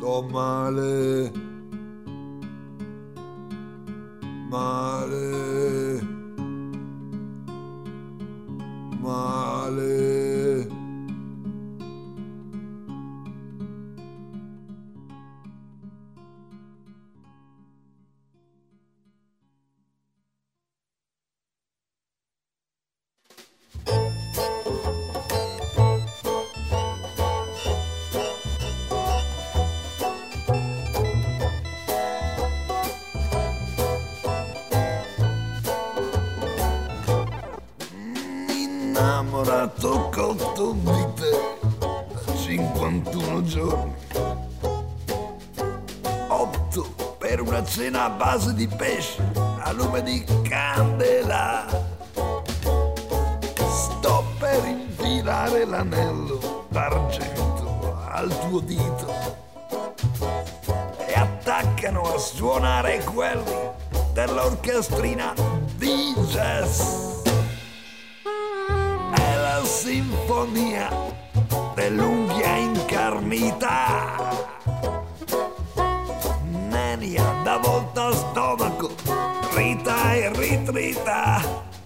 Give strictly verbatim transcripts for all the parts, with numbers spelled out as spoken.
sto male, male, male. Innamorato cotto di te da cinquantuno giorni, otto per una cena a base di pesce a lume di candela. Sto per infilare l'anello d'argento al tuo dito e attaccano a suonare quelli dell'orchestrina di jazz. Sinfonia dell'unghia incarnita, nenia da volta a stomaco, trita e ritrita,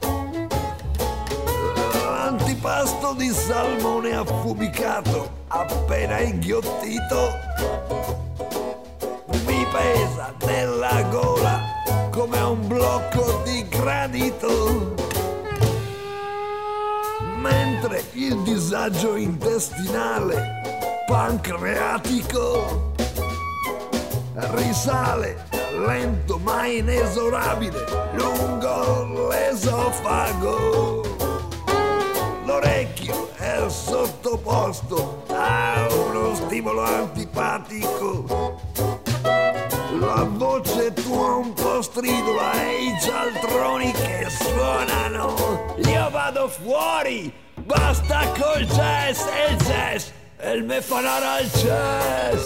l'antipasto di salmone affumicato appena inghiottito mi pesa nella gola come un blocco di granito. Mentre il disagio intestinale pancreatico risale lento ma inesorabile lungo l'esofago. L'orecchio è sottoposto a uno stimolo antipatico. La voce tua un po' stridula e i cialtroni che suonano. Io vado fuori, basta col jazz e il jazz, e il me fanara al jazz.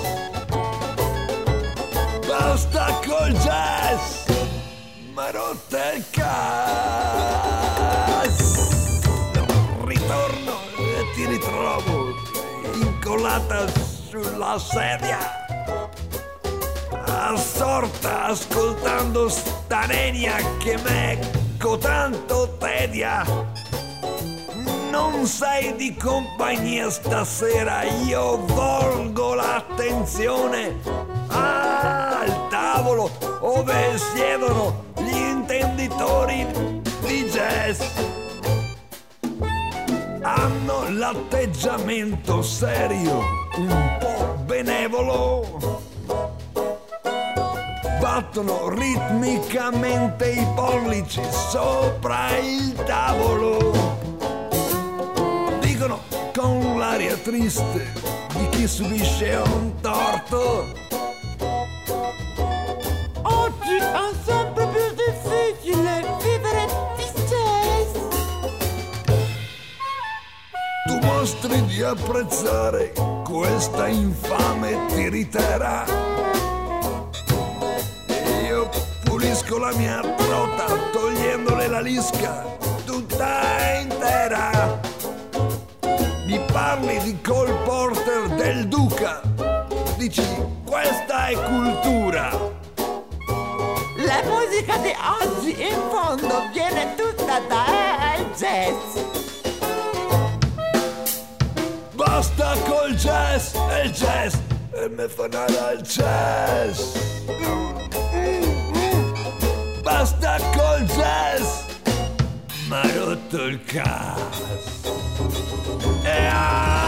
Basta col jazz, ma rotte il cazzo. Ritorno e ti ritrovo incollata sulla sedia, assorta ascoltando sta nenia che m'ecco tanto tedia. Non sei di compagnia stasera, io volgo l'attenzione al tavolo ove siedono gli intenditori di jazz. Hanno l'atteggiamento serio, un po' benevolo, battono ritmicamente i pollici sopra il tavolo. Dicono con l'aria triste di chi subisce un torto: oggi è sempre più difficile vivere di jazz. Tu mostri di apprezzare questa infame tiritera, io pulisco la mia trota togliendole la lisca tutta intera. Mi parli di Cole Porter del Duca, dici questa è cultura. La musica di oggi in fondo viene tutta dal jazz. Basta col jazz e il jazz, e me fanara al jazz. Basta col jazz, m'ha rotto il cazzo. E ah!